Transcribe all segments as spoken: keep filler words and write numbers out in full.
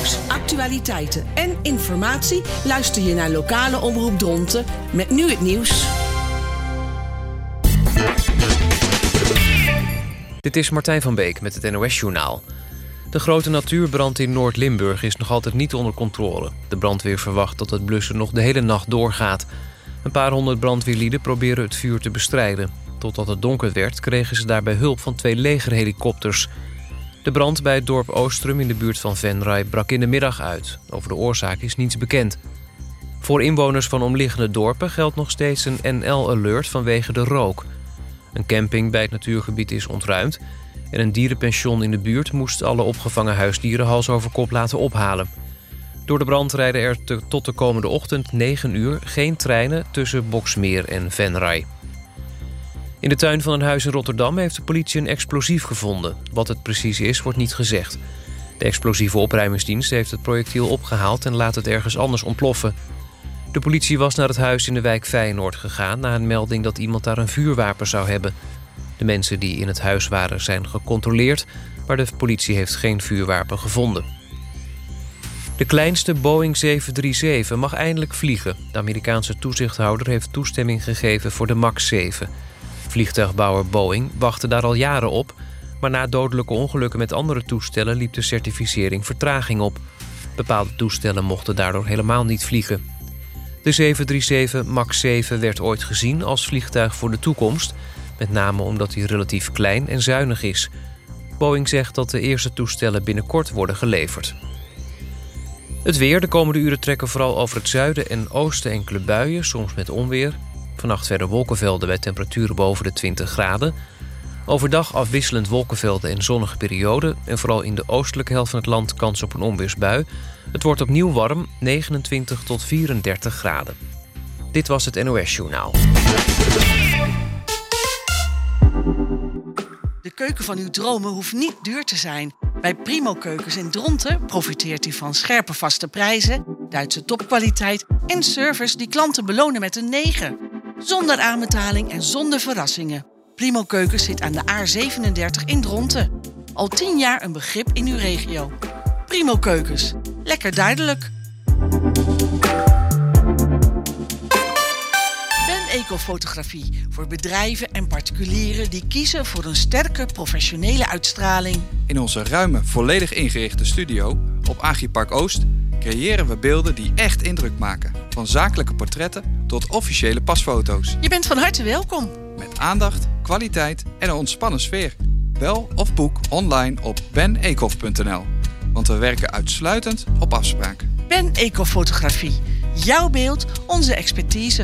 nieuws, actualiteiten en informatie luister je naar lokale Omroep Dronten met nu het nieuws. Dit is Martijn van Beek met het N O S-journaal. De grote natuurbrand in Noord-Limburg is nog altijd niet onder controle. De brandweer verwacht dat het blussen nog de hele nacht doorgaat. Een paar honderd brandweerlieden proberen het vuur te bestrijden. Totdat het donker werd kregen ze daarbij hulp van twee legerhelikopters. De brand bij het dorp Oostrum in de buurt van Venray brak in de middag uit. Over de oorzaak is niets bekend. Voor inwoners van omliggende dorpen geldt nog steeds een N L-alert vanwege de rook. Een camping bij het natuurgebied is ontruimd en een dierenpension in de buurt moest alle opgevangen huisdieren hals over kop laten ophalen. Door de brand rijden er te, tot de komende ochtend negen uur geen treinen tussen Boxmeer en Venray. In de tuin van een huis in Rotterdam heeft de politie een explosief gevonden. Wat het precies is, wordt niet gezegd. De explosieve opruimingsdienst heeft het projectiel opgehaald en laat het ergens anders ontploffen. De politie was naar het huis in de wijk Feyenoord gegaan na een melding dat iemand daar een vuurwapen zou hebben. De mensen die in het huis waren zijn gecontroleerd, maar de politie heeft geen vuurwapen gevonden. De kleinste Boeing zeven drie zeven mag eindelijk vliegen. De Amerikaanse toezichthouder heeft toestemming gegeven voor de MAX zeven. Vliegtuigbouwer Boeing wachtte daar al jaren op, maar na dodelijke ongelukken met andere toestellen liep de certificering vertraging op. Bepaalde toestellen mochten daardoor helemaal niet vliegen. De zeven drie zeven MAX zeven werd ooit gezien als vliegtuig voor de toekomst, met name omdat hij relatief klein en zuinig is. Boeing zegt dat de eerste toestellen binnenkort worden geleverd. Het weer. De komende uren trekken vooral over het zuiden en oosten enkele buien, soms met onweer. Vannacht verder wolkenvelden bij temperaturen boven de twintig graden. Overdag afwisselend wolkenvelden en zonnige perioden. En vooral in de oostelijke helft van het land kans op een onweersbui. Het wordt opnieuw warm, negenentwintig tot vierendertig graden. Dit was het N O S-journaal. De keuken van uw dromen hoeft niet duur te zijn. Bij Primo Keukens in Dronten profiteert u van scherpe vaste prijzen, Duitse topkwaliteit en service die klanten belonen met een negen. Zonder aanbetaling en zonder verrassingen. Primo Keukens zit aan de A zevenendertig in Dronten. Al tien jaar een begrip in uw regio. Primo Keukens. Lekker duidelijk. Ben Ecofotografie. Voor bedrijven en particulieren die kiezen voor een sterke professionele uitstraling. In onze ruime, volledig ingerichte studio op Agripark Oost creëren we beelden die echt indruk maken. Van zakelijke portretten tot officiële pasfoto's. Je bent van harte welkom. Met aandacht, kwaliteit en een ontspannen sfeer. Bel of boek online op ben ecof punt n l. Want we werken uitsluitend op afspraak. Ben Ecofotografie. Jouw beeld, onze expertise.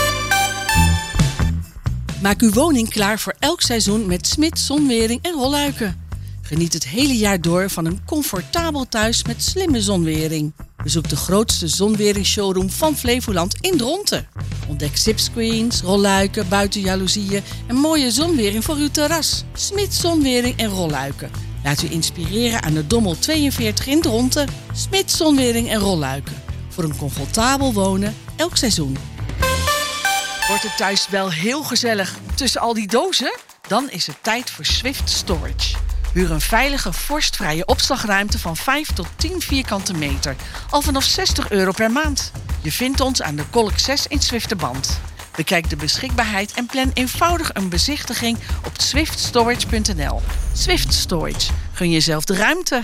Maak uw woning klaar voor elk seizoen met Smit Zonwering en Rolluiken. Geniet het hele jaar door van een comfortabel thuis met slimme zonwering. Bezoek de grootste zonweringsshowroom van Flevoland in Dronten. Ontdek zipscreens, rolluiken, buitenjaloezieën en mooie zonwering voor uw terras. Smit Zonwering en Rolluiken. Laat u inspireren aan de Dommel tweeënveertig in Dronten. Smit Zonwering en Rolluiken. Voor een comfortabel wonen elk seizoen. Wordt het thuis wel heel gezellig tussen al die dozen? Dan is het tijd voor Swift Storage. Huur een veilige, vorstvrije opslagruimte van vijf tot tien vierkante meter. Al vanaf zestig euro per maand. Je vindt ons aan de Kolk zes in Zwifterband. Bekijk de beschikbaarheid en plan eenvoudig een bezichtiging op swift storage punt n l. Swift Storage. Gun jezelf de ruimte.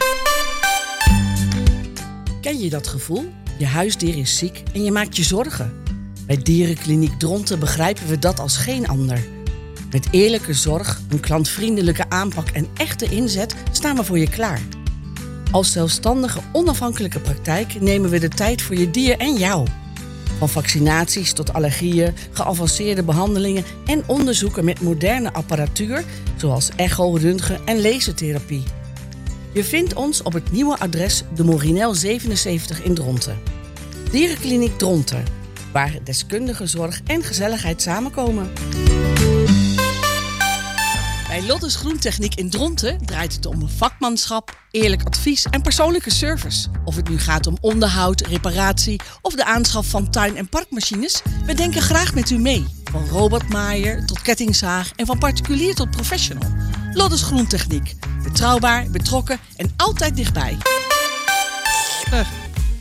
Ken je dat gevoel? Je huisdier is ziek en je maakt je zorgen. Bij Dierenkliniek Dronten begrijpen we dat als geen ander. Met eerlijke zorg, een klantvriendelijke aanpak en echte inzet staan we voor je klaar. Als zelfstandige, onafhankelijke praktijk nemen we de tijd voor je dier en jou. Van vaccinaties tot allergieën, geavanceerde behandelingen en onderzoeken met moderne apparatuur, zoals echo, röntgen en lasertherapie. Je vindt ons op het nieuwe adres de Morinel zevenenzeventig in Dronten. Dierenkliniek Dronten, waar deskundige zorg en gezelligheid samenkomen. Bij Lottes Groentechniek in Dronten draait het om vakmanschap, eerlijk advies en persoonlijke service. Of het nu gaat om onderhoud, reparatie of de aanschaf van tuin- en parkmachines, we denken graag met u mee. Van robotmaaier tot kettingzaag en van particulier tot professional. Lottes Groentechniek. Betrouwbaar, betrokken en altijd dichtbij.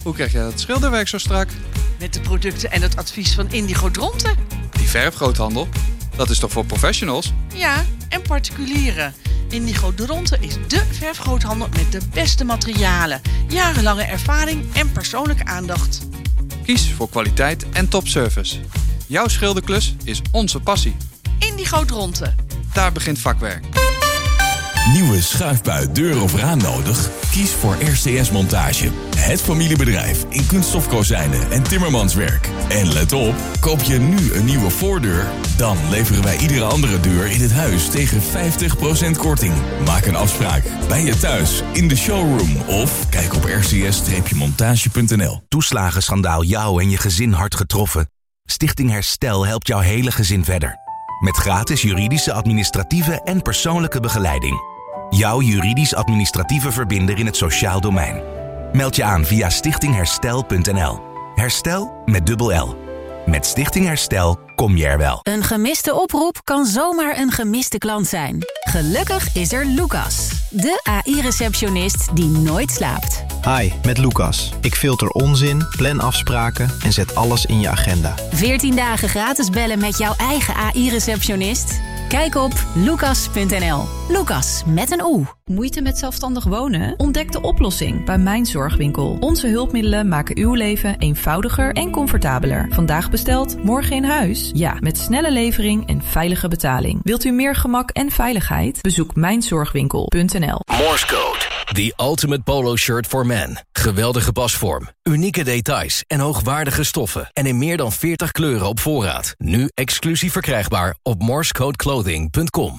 Hoe krijg jij dat schilderwerk zo strak? Met de producten en het advies van Indigo Dronten. Die verfgroothandel, dat is toch voor professionals? Ja, en particulieren. Indigo Dronten is dé verfgroothandel met de beste materialen, jarenlange ervaring en persoonlijke aandacht. Kies voor kwaliteit en topservice. Jouw schilderklus is onze passie. Indigo Dronten. Daar begint vakwerk. Nieuwe schuifbui, deur of raam nodig? Kies voor R C S Montage. Het familiebedrijf in kunststofkozijnen en timmermanswerk. En let op, koop je nu een nieuwe voordeur? Dan leveren wij iedere andere deur in het huis tegen vijftig procent korting. Maak een afspraak bij je thuis, in de showroom of kijk op r c s montage punt n l. Toeslagenschandaal jou en je gezin hard getroffen? Stichting Herstel helpt jouw hele gezin verder. Met gratis juridische, administratieve en persoonlijke begeleiding. Jouw juridisch-administratieve verbinder in het sociaal domein. Meld je aan via stichting herstel punt n l. Herstel met dubbel L. Met Stichting Herstel kom je er wel. Een gemiste oproep kan zomaar een gemiste klant zijn. Gelukkig is er Lucas, de A I-receptionist die nooit slaapt. Hi, met Lucas. Ik filter onzin, plan afspraken en zet alles in je agenda. veertien dagen gratis bellen met jouw eigen A I-receptionist? Kijk op lucas punt n l. Lucas met een O. Moeite met zelfstandig wonen? Ontdek de oplossing bij Mijn Zorgwinkel. Onze hulpmiddelen maken uw leven eenvoudiger en comfortabeler. Vandaag besteld, morgen in huis? Ja, met snelle levering en veilige betaling. Wilt u meer gemak en veiligheid? Bezoek mijn zorgwinkel punt n l. Morse Code. The Ultimate Polo Shirt for Men. Geweldige pasvorm, unieke details en hoogwaardige stoffen. En in meer dan veertig kleuren op voorraad. Nu exclusief verkrijgbaar op morsecodeclothing punt com.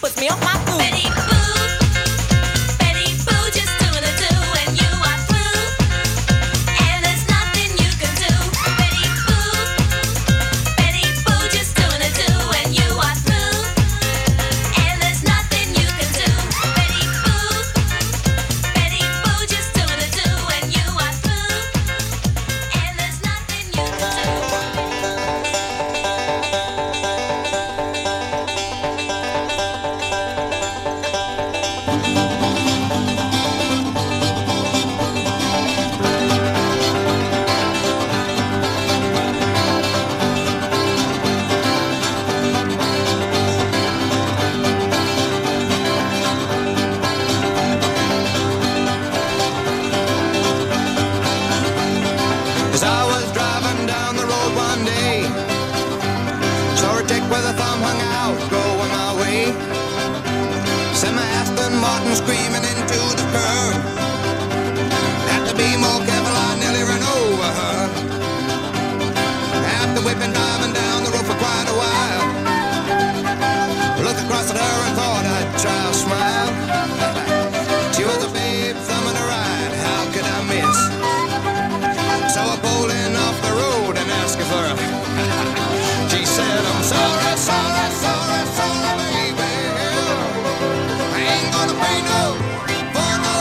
puts me off my food. Betty Boo, Betty Boo, just doing a do and you are through. And there's nothing you can do. Betty Boo, Betty Boo, just doing a do and you are through. And there's nothing you can do. Betty Boo, Betty Boo, just doing a do and you are through. And there's nothing you can do. As I was driving down the road one day, saw a chick with a thumb hung out, going my way. Sent my Aston Martin screaming into the curb. Had to be more careful, I nearly ran over her. After we'd been driving down the road for quite a while, looked across at her and thought I'd try a smile. She was a babe thumbing a ride, how could I miss? So I pulled in off the road and asked her for a She said, I'm sorry, sorry, sorry, sorry, baby. I ain't gonna pay no for no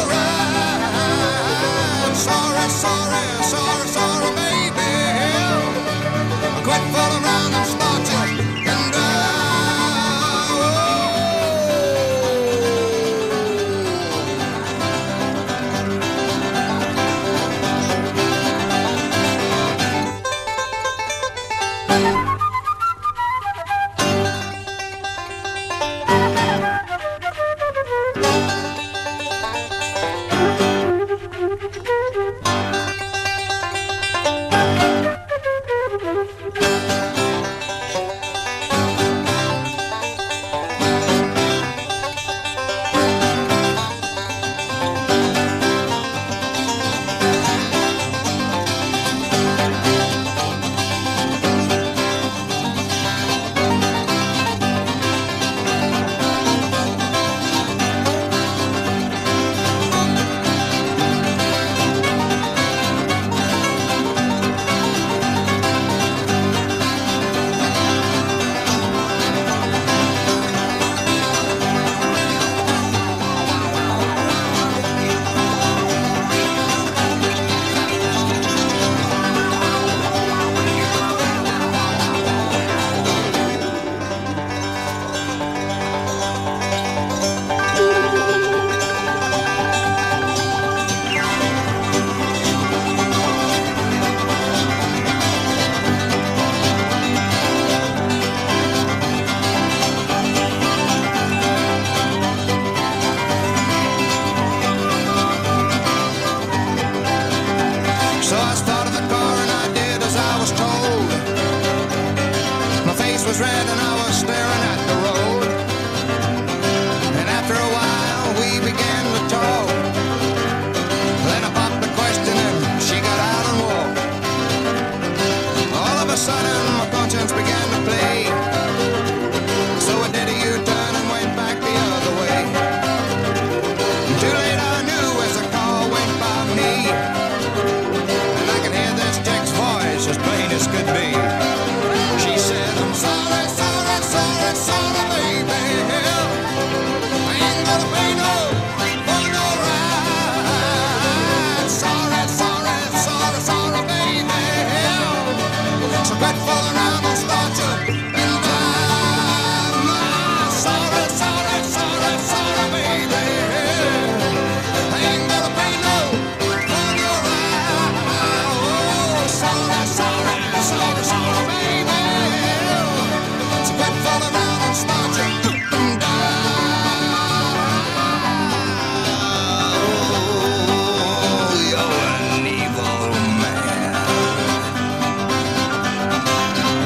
ride. Sorry, sorry, sorry, sorry, baby. Quit fooling around and start you and drive. So I started the car and I did as I was told. My face was red and I was staring at the road. And after a while we began to talk. Then I popped the question and she got out and walked. All of a sudden my conscience began to play. So I did a U-turn and went back the other way. Too late I knew as the car went by me. As plain as could be. She said, I'm sorry, sorry, sorry, sorry, baby. I ain't gonna pay no for no ride. Sorry, sorry, sorry, sorry, baby. So quit fooling around and start you and drive. Sorry, sorry, sorry, sorry, baby. I ain't gonna pay no for no ride. Oh, sorry, sorry, sorry, sorry, baby. So quit fooling around and start you and drive. Oh, you're an evil man.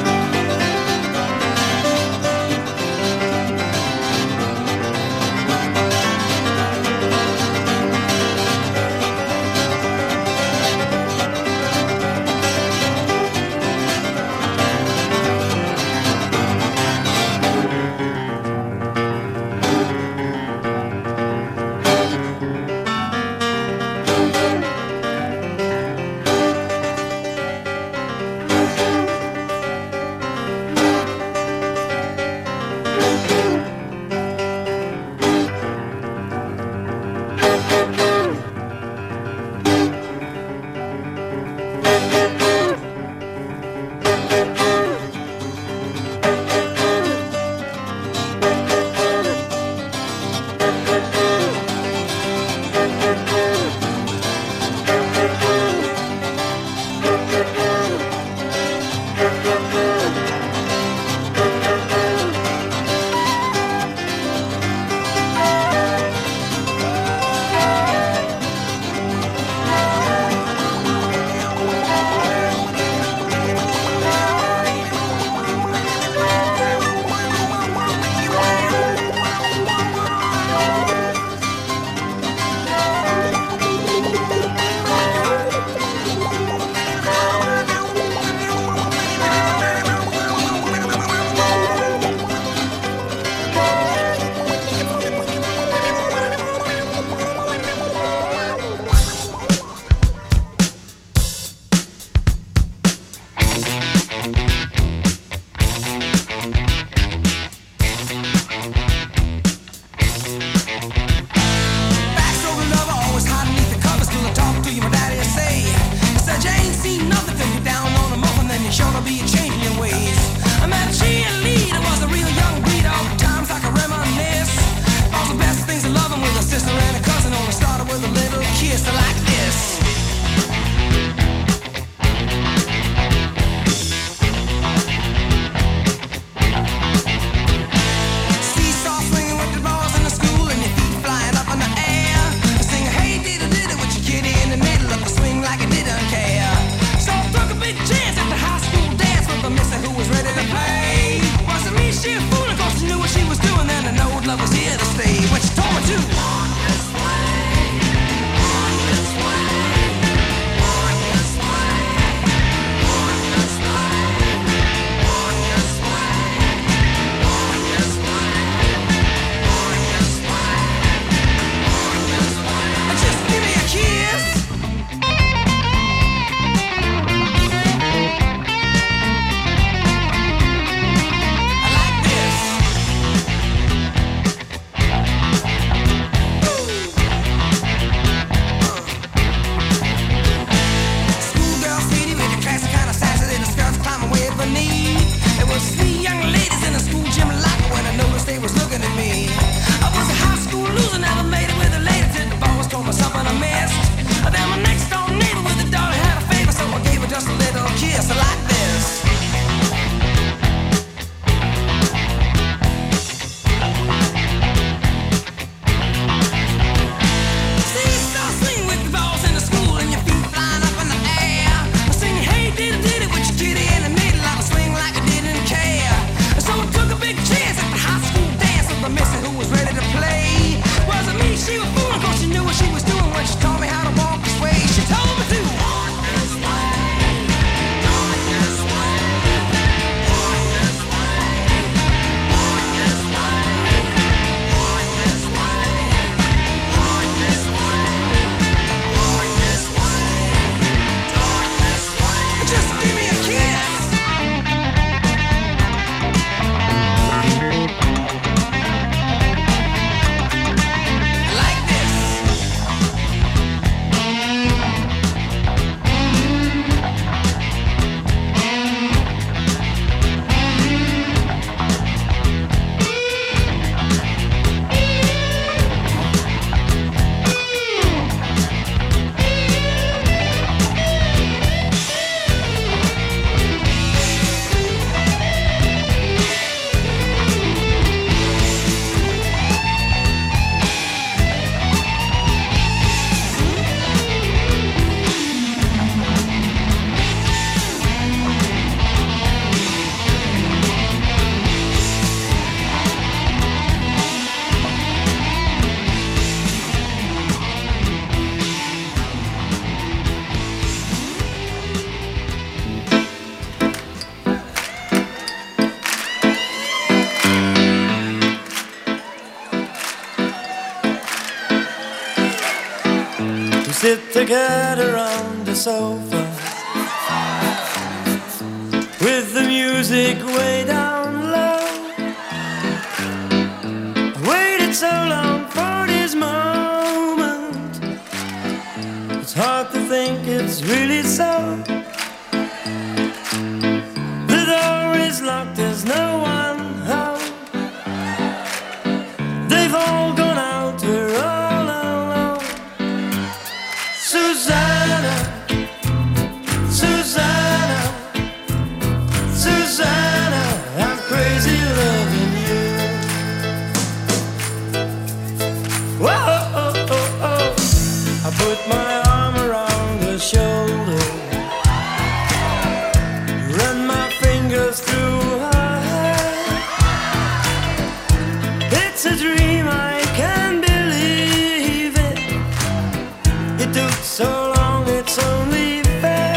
the knee. There was three young ladies in a school gym locker when I noticed they was looking at me. I was a high school loser, never made it with the ladies till the boss told me something I missed. Then my next door neighbor with a daughter had a favor, so I gave her just a little kiss like this. See, you start swinging with the balls in the school and your feet flying up in the air. Singing, hey, diddy, diddy, with your kitty in the middle, I was swing like I didn't care. So I took a big chance at the high school dance with the missy who was ready to play. Wasn't me, she was fooling, cause she knew what she was doing when she taught me how to walk this way. She told me to walk this way, walk this way, walk this way, walk this way, walk this way, walk this way, walk this way, walk this way. Just give me a kiss. Like this. We sit together on the sofa with the music way down low. I waited so long for this moment. It's hard to think it's really so. The door is locked, there's no one home. They've all gone out, we're all alone. Susanna, Susanna, Susanna, I'm crazy loving you. Whoa, oh, oh, oh. I put my arm around her shoulder, run my fingers through her hair. It's a dream, I can't believe it. It took so long, it's only fair.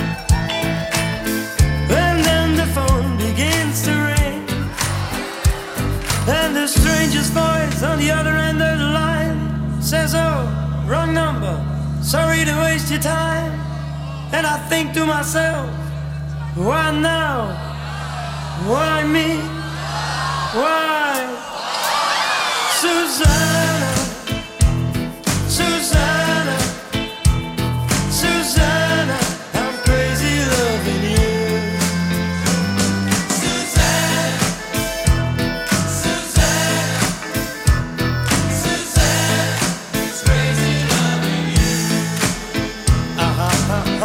And then the phone begins to ring, and the stranger's voice on the other end of the line says, oh, wrong number, sorry to waste your time. And I think to myself, why now? Why me? Why? Susanna, Susanna, Susanna, I'm crazy loving you. Susanna, Susanna, Susanna, it's crazy loving you. Ah, ah, ah,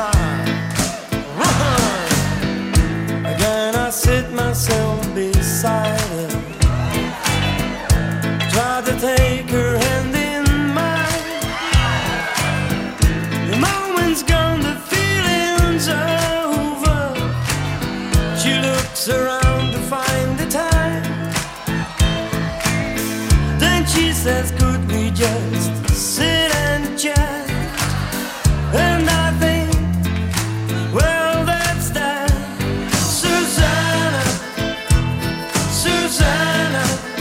ah. Again I sit myself beside her, try to take her hand in mine. The moment's gone, the feeling's over. She looks around to find the time. Then she says, could we just sit and chat? And I think, well, that's that. Susanna, Susanna,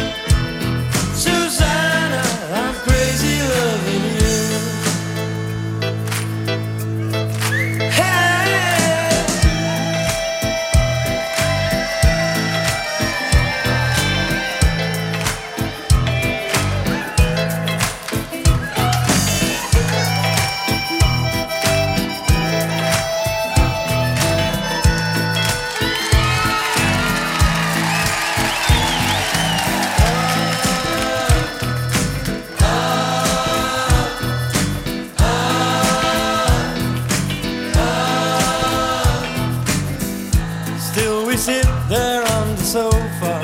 Susanna, I'm crazy loving you. Hey, we sit there on the sofa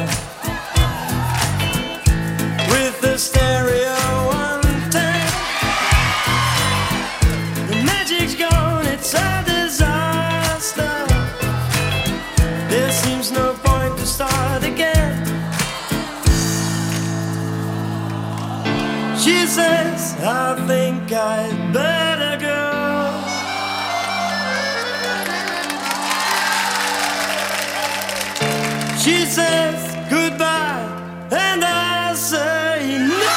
with the stereo on ten. The magic's gone, it's a disaster. There seems no point to start again. She says, I think I'd better go. She says goodbye, and I say no.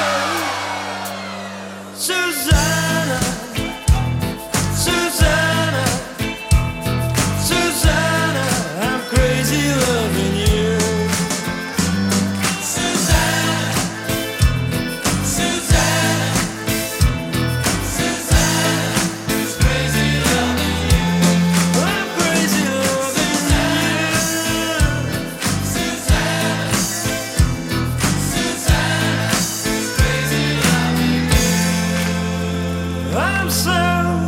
Susanna, Susanna, Susanna, I'm crazy loving you. Susanna, Susanna, Susanna, I'm crazy loving you. I'm crazy loving you. Susanna, Susanna, crazy loving you. I'm so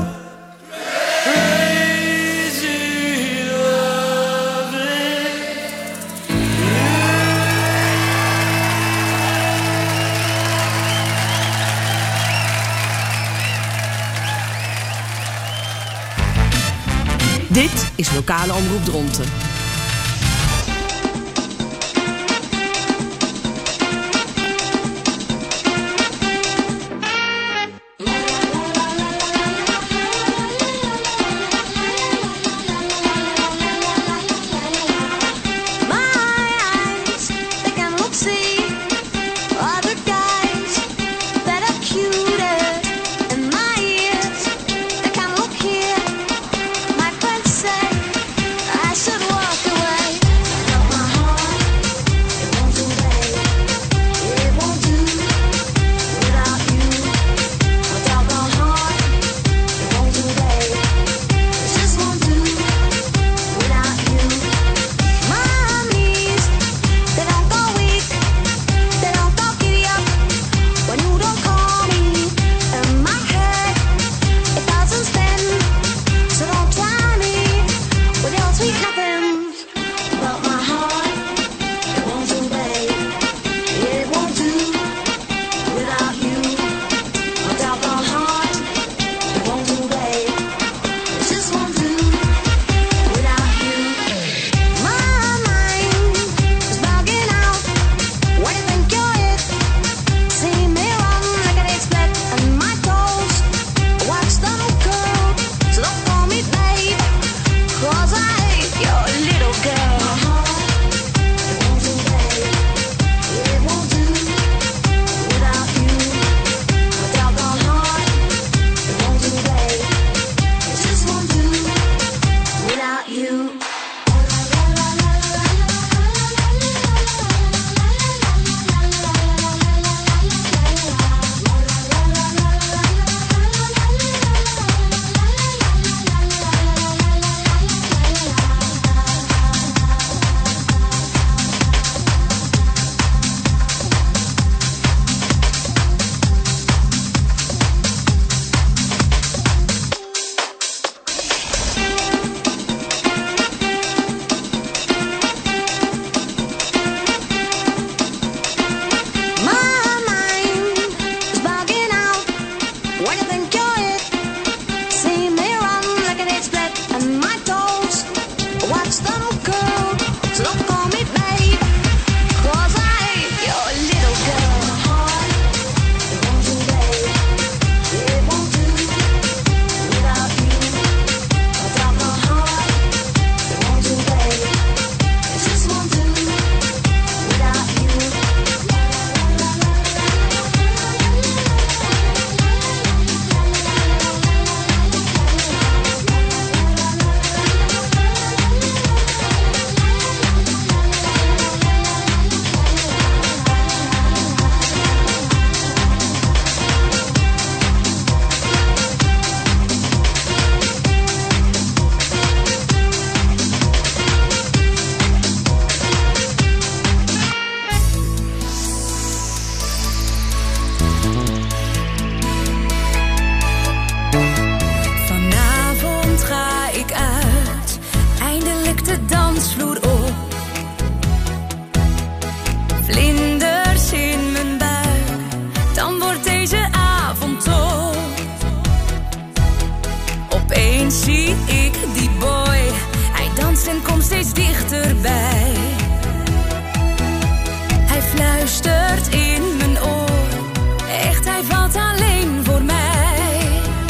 crazy loving Dit is Lokale Omroep Dronten. My friends say I should walk de dansvloer op. Vlinders in mijn buik, dan wordt deze avond top. Opeens zie ik die boy, hij danst en komt steeds dichterbij. Hij fluistert in mijn oor, echt hij valt alleen voor mij.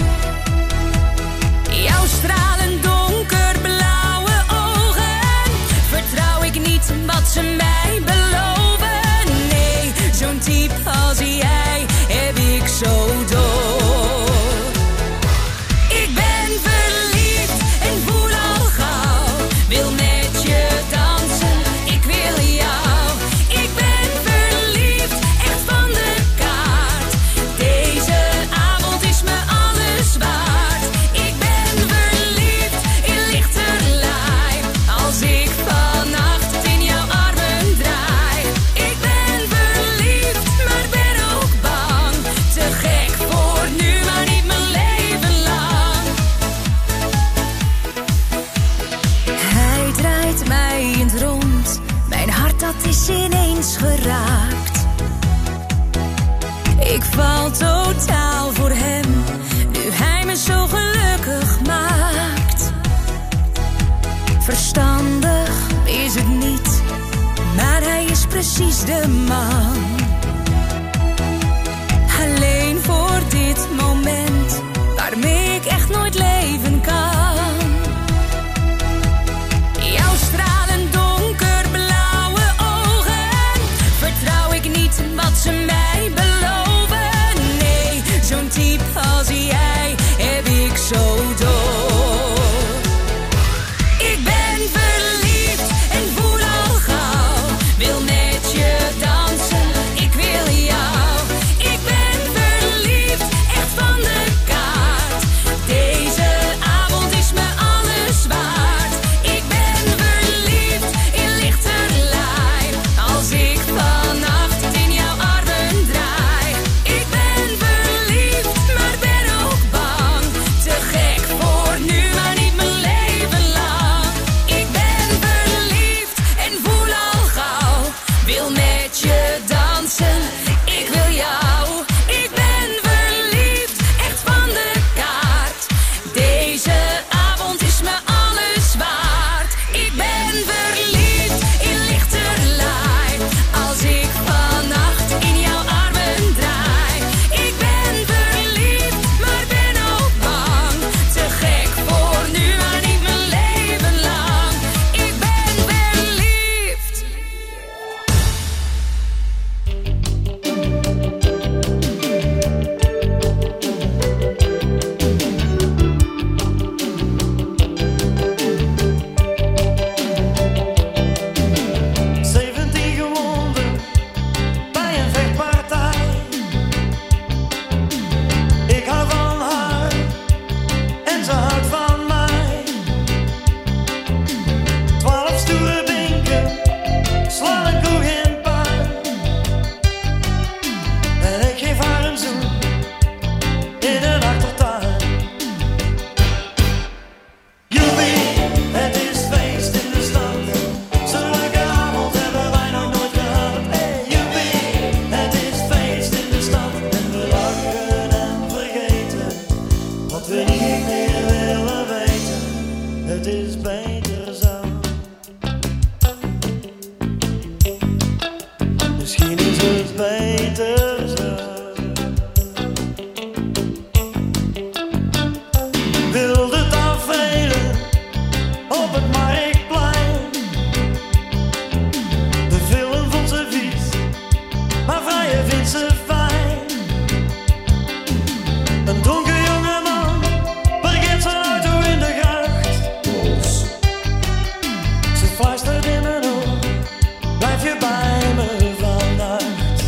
Jouw stralend donkerblauwe ogen, vertrouw ik niet wat ze mij beloven. Nee, zo'n type als jij heb ik zo door. Ik ben verliefd en voel al gauw, wil met je dansen, ik wil jou. Ik ben verliefd, echt van de kaart, deze avond is me alles waard. Ik ben verliefd in lichterlei, als ik vannacht in jouw armen draai. Ik ben verliefd, maar ben ook bang, te gek voor nu, maar niet mijn leven lang. Hij draait mij in het rond, mijn hart dat is ineens geraakt. Ik val totaal voor hem, nu hij me zo gelukkig maakt. Verstandig is het niet, maar hij is precies de man. Alleen voor dit moment, waarmee ik echt nooit leven kan. Jouw stralend donkerblauwe ogen, vertrouw ik niet wat ze mij beloven. Nee, zo'n type als jij heb ik zo door. Ik ben verliefd en voel al gauw, wil met je dansen, ik wil jou. Ik ben verliefd, echt van de kaart, deze avond is me alles waard. Ik ben verliefd in lichterlei, als ik vannacht in jouw armen draai. Ik ben verliefd, maar ben ook bang, te gek voor nu, maar niet mijn leven lang. Ik ben verliefd en voel al gauw, wil met je dansen, ik wil jou. Ik ben verliefd, echt van de kaart, deze avond is me alles waard. Ik ben verliefd in lichterlei, als ik vannacht in jouw armen draai. Ik ben verliefd, maar ben ook bang, te gek voor nu, maar niet mijn leven lang. Ik ben verliefd. zeventien gewonden bij een vechtpartij. Ik hou van haar en ze houdt van mij. Twaalf stoere binken slaan een koe in puin. En ik geef haar een zoen in een achtertuin. Joepie, het is feest in de stad. Zo'n leuke avond hebben wij nog nooit gehad. Hey, joepie, het is feest in de stad. En we lachen en vergeten wat we niet meer willen weten. Het is beter zo. Misschien is het beter zo. Wilde tafereelen op het Marktplein. De film vond ze vies, maar vrije vindt ze fijn. Een dronken jonge man parkeert zijn auto in de gracht. Ze fluistert in mijn oor, blijf je bij me vannacht.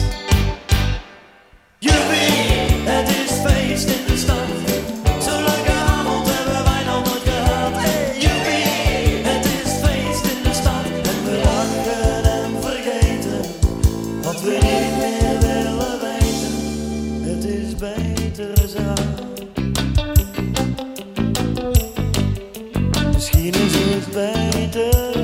Joepie, het is feest in de stad. Zo'n leuke avond hebben wij nog nooit gehad. Hey, joepie, het is feest in de stad. En we lachen en vergeten wat we niet meer willen weten. Het is beter zo. Misschien is het beter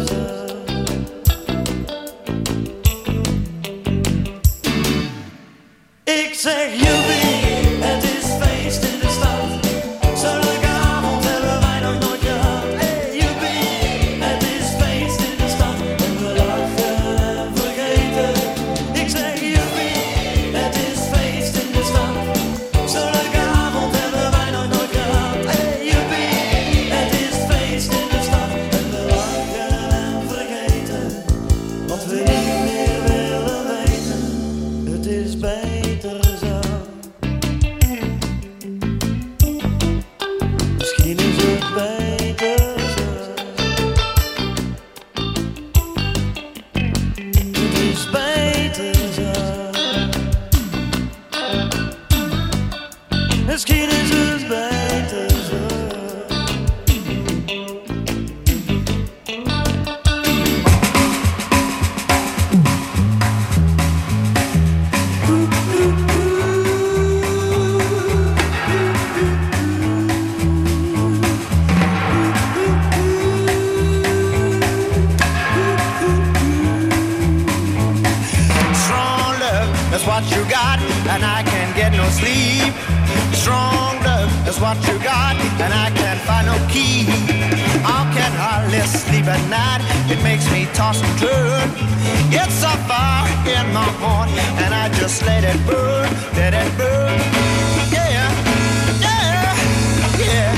what you got, and I can't get no sleep. Strong love is what you got, and I can't find no key. How can hardly sleep at night? It makes me toss and turn. It's so far in my heart, and I just let it burn, let it burn. Yeah, yeah, yeah.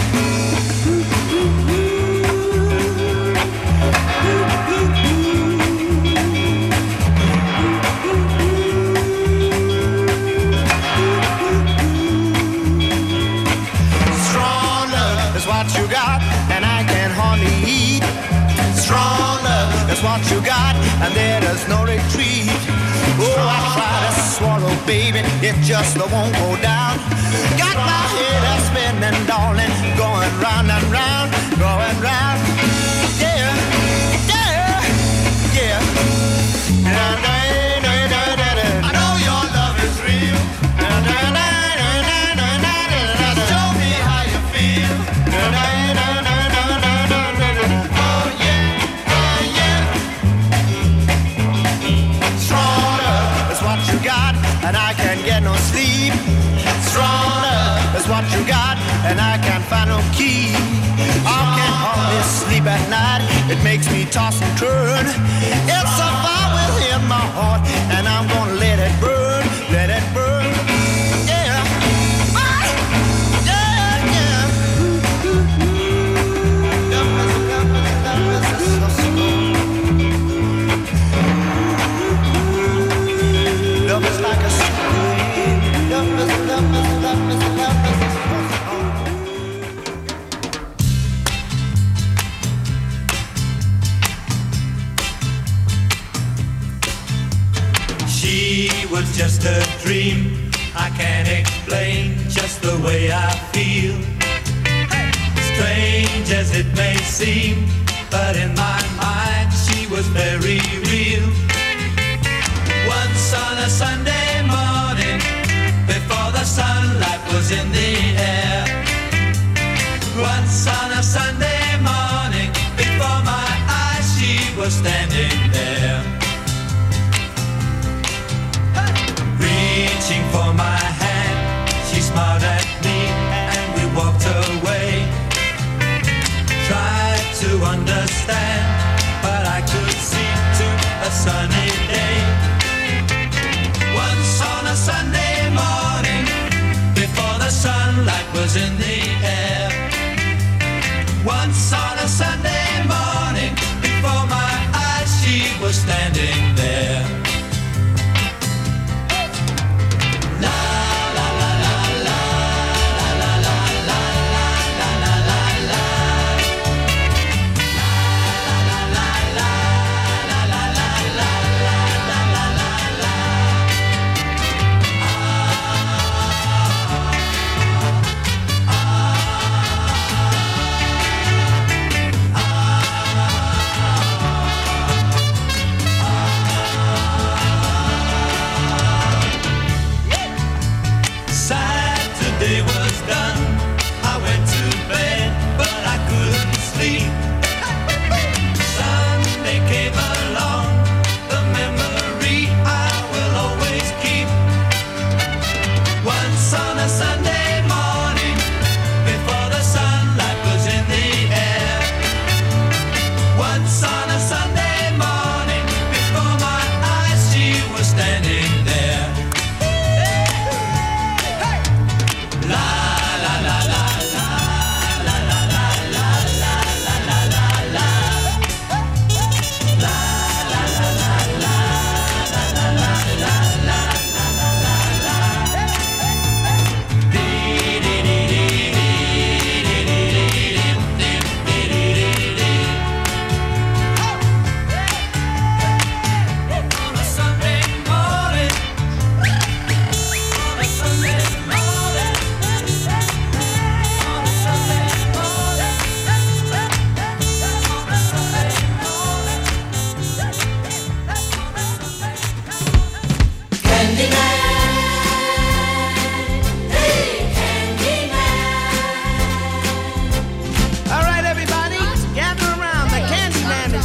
What you got, and I can hardly eat. Strong love is what you got, and there is no retreat. Oh, I try to swallow, baby, it just won't go down. Got my head a spinning, darling, going round and round, going round. Yeah, yeah, yeah. I know your love is real. Show me how you feel. And I can't get no sleep. Stronger is what you got, and I can't find no key. I can't hardly sleep at night. It makes me toss and turn. It's a fire within my heart, and I'm gonna let it burn, let it burn. Yeah, ah, yeah, yeah. Love is like a stream. Love is, love is, love is, love is. She was just a dream. I can't explain just the way I feel. Strange as it may seem, but in my mind she was very real. Once on a Sunday morning, before the sunlight was in the air. Once on a Sunday morning, before my eyes she was standing there. Reaching for my hand, she smiled at me and we walked away. Tried to understand, but I could see to a sunny day. Once on a Sunday morning, before the sunlight was in the air. Once on a Sunday morning, before my eyes she was standing there.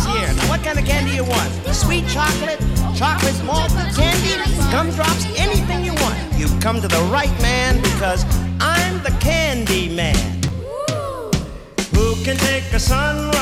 Sweet chocolate, chocolate malt, candy, gumdrops, anything come to the right man because I'm the candy man. Who can take a sunrise,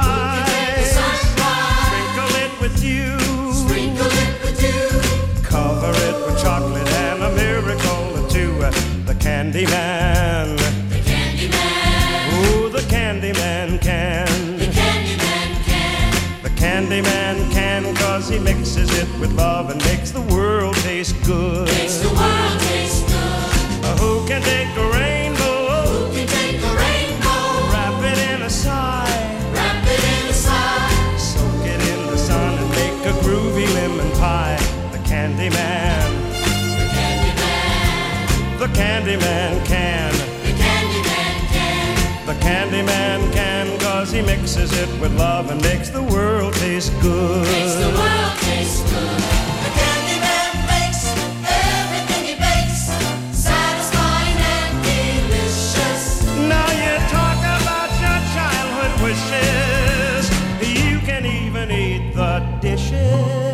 sprinkle it with you, sprinkle it with you, cover it with chocolate and a miracle or two. The candy man, the candy man, ooh, the candy man can, the candy man can, the candy man can, cause he mixes it with love and makes the world taste good. Makes the world taste good. Uh, who can take a rainbow? Who can take a rainbow? Wrap it in a sigh, wrap it in a sigh, soak it in the sun and make a groovy lemon pie. The candy man, the candy man, the candy man can, the candy man can, the candy man can, cause he mixes it with love and makes the world taste good. Makes the world taste good. The candy man makes everything he bakes satisfying and delicious. Now you talk about your childhood wishes, you can even eat the dishes.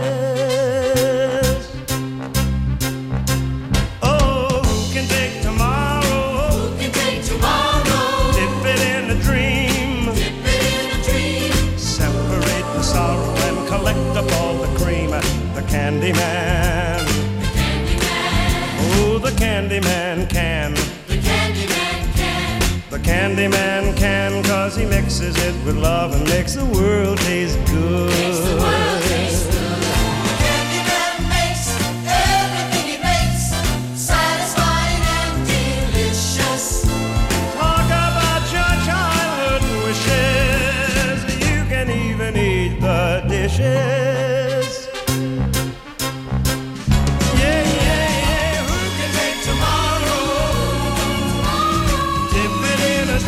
Oh, who can take tomorrow? Who can take tomorrow? Dip it in a dream, dip it in a dream, separate the sorrow and collect up all the cream. The candy man, the candy man, oh, the candy man can, the candy man can, the candy man can, cause he mixes it with love and makes the world taste good. Makes the world taste good. The candy man makes everything he makes satisfying and delicious. Talk about your childhood wishes, you can even eat the dishes. Yeah, yeah, yeah, who can take tomorrow? Dip it in a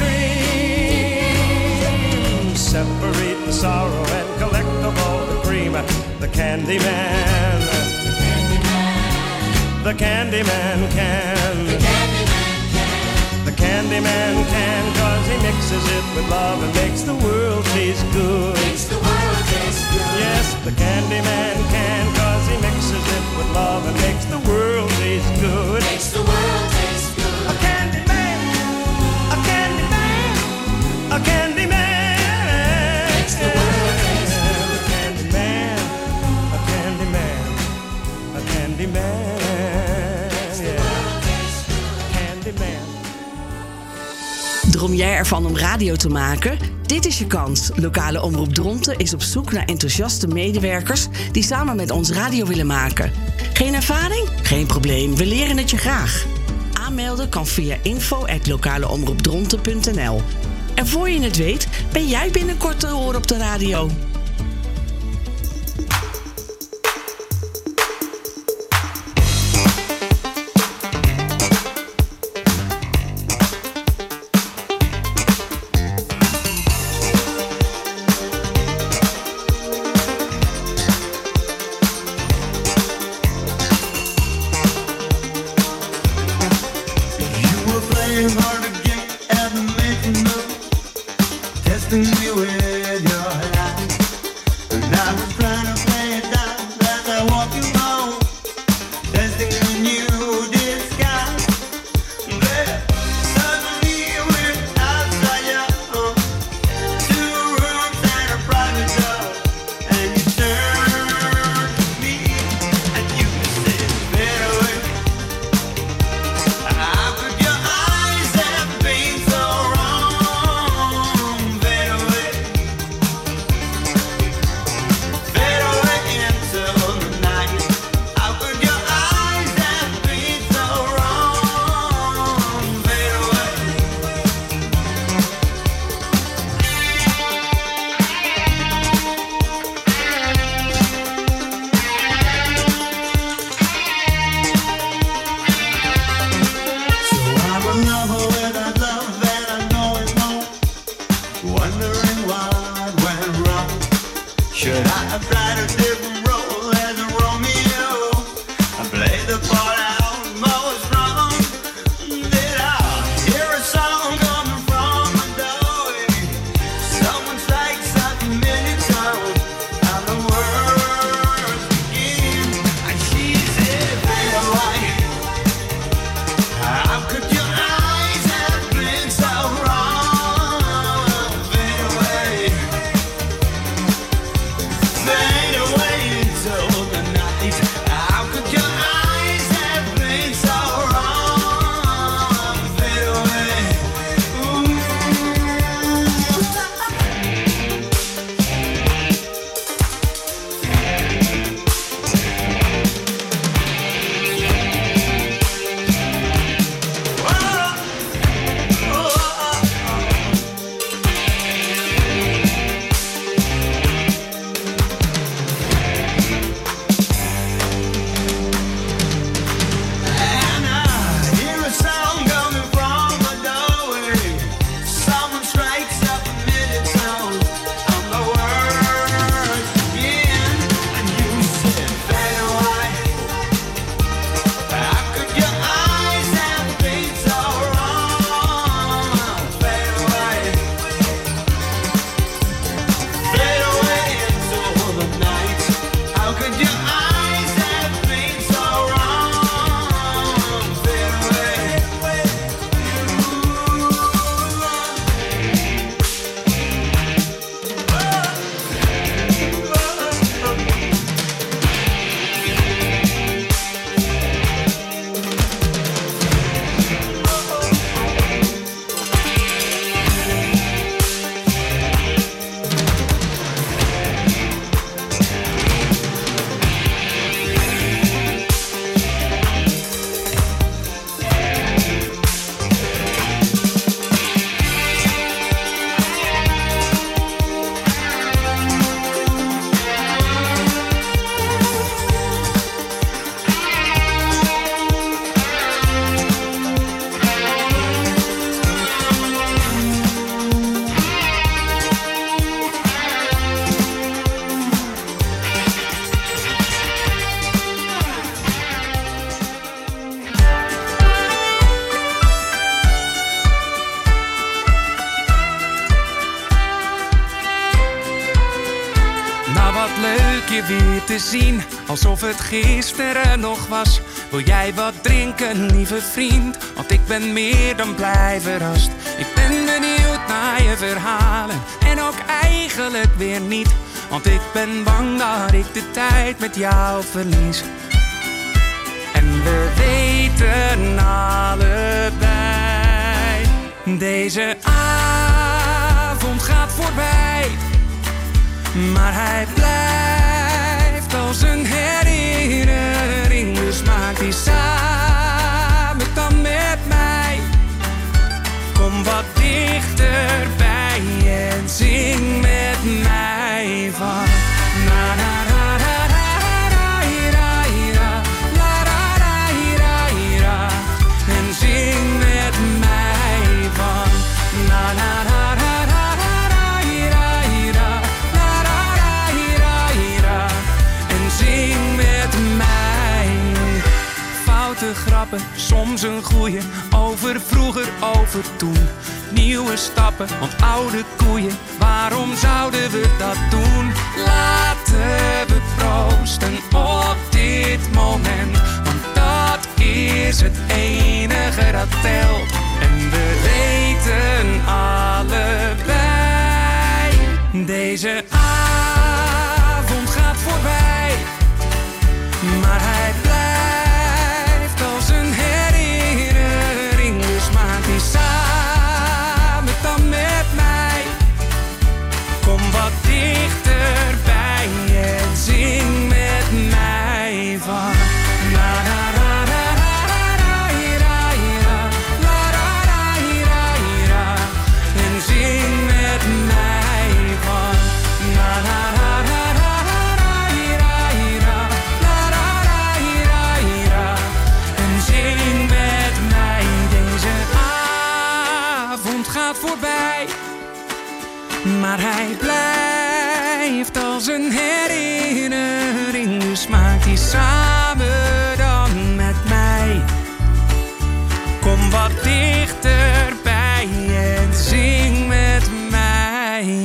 dream, separate the sorrow and collect up all the cream. The candy man, the candy man, the candy man can, the candy man can, the candy man can, cause he mixes it with love and makes the world taste good. Makes the world taste good. Yes, the candy man can, cause he mixes it with love and makes the world taste good. Makes the world taste good. A candy man, a candy man, a candy man. Makes the world taste good. A candy man, a candy man, a candy man. Yeah. Candy man. Droom jij ervan om radio te maken? Dit is je kans. Lokale Omroep Dronten is op zoek naar enthousiaste medewerkers die samen met ons radio willen maken. Geen ervaring? Geen probleem, we leren het je graag. Aanmelden kan via info at lokaleomroepdronten punt n l. En voor je het weet, ben jij binnenkort te horen op de radio. leuk je weer te zien, alsof het gisteren nog was. Wil jij wat drinken, lieve vriend? Want ik ben meer dan blij verrast. Ik ben benieuwd naar je verhalen en ook eigenlijk weer niet. Want ik ben bang dat ik de tijd met jou verlies. En we weten allebei, deze avond gaat voorbij. Maar hij blijft als een herinnering. Dus maak die samen dan met mij. Kom wat dichterbij en zing met mij van na na na na na na ira ira la la la ira ira. En zing met mij van na na na na na na ira ira la la la ira ira. En zing met mij. Foute grappen, soms een goeie, over vroeger, over toen. Nieuwe stappen, want oude koeien, waarom zouden we dat doen? Laten we proosten op dit moment, want dat is het enige dat telt. En we weten allebei, deze avond gaat voorbij. Maar hij blijft als een herinnering, dus maak die samen dan met mij. Kom wat dichterbij en zing met mij van la la la la la la ira ira la la la ira ira. En zing met mij van la la la la la la ira ira la la la ira ira. En zing met mij, deze avond gaat voorbij. Maar hij blijft als een herinnering, dus maak die samen dan met mij. Kom wat dichterbij en zing met mij.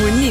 Gloednieuws.